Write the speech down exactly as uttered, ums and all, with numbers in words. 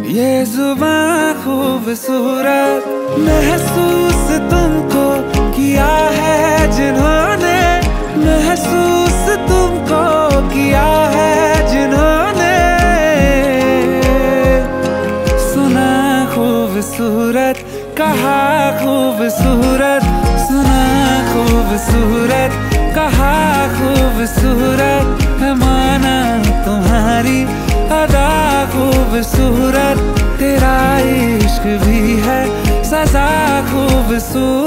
ये जुबान खूबसूरत महसूस तुमको किया है जिन्होंने, महसूस तुमको किया है जिन्होंने। सुना खूबसूरत, कहा खूबसूरत, सुना खूबसूरत, कहा खूबसूरत है, माना तुम्हारी अदा खूबसूरत, तेरा इश्क भी है सजा खूबसूरत।